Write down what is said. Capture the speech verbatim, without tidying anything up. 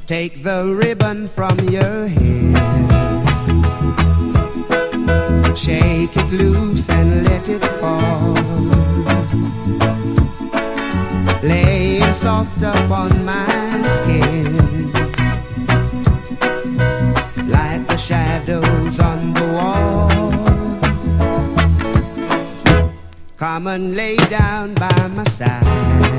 Take the ribbon from your hair, shake it loose and let it fall, lay it soft upon my skin, like the shadows on the wall. Come and lay down by my side,